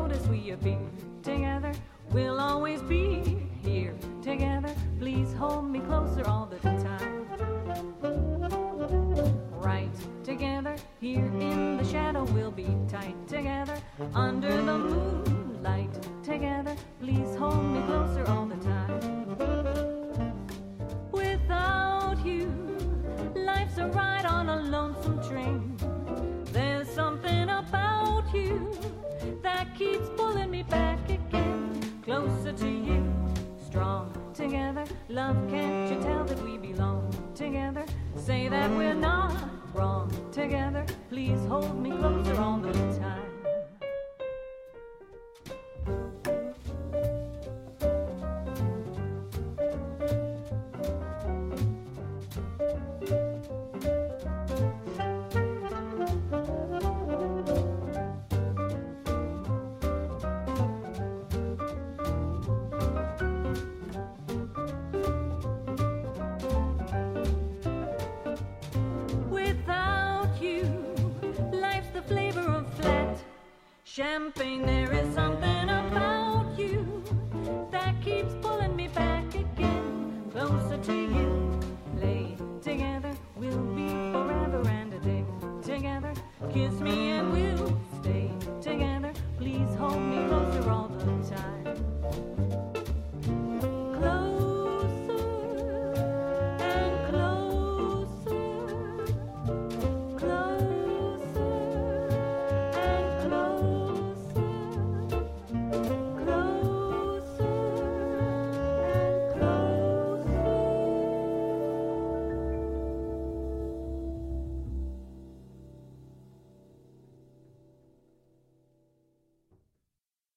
notice we appear together. We'll always be here together. Please hold me closer all the time. Right together, here in the shadow, we'll be tight together. Under the moonlight together, please hold me closer all the time. Without you, life's a ride on a lonesome train. There's something about you that keeps pulling me back again. Closer to you, strong together. Love, can't you tell that we belong together? Say that we're not wrong together. Please hold me closer all the time. Champagne, there is something about you that keeps pulling me back again. Closer to you, lay together. We'll be forever and a day together. Kiss me and we'll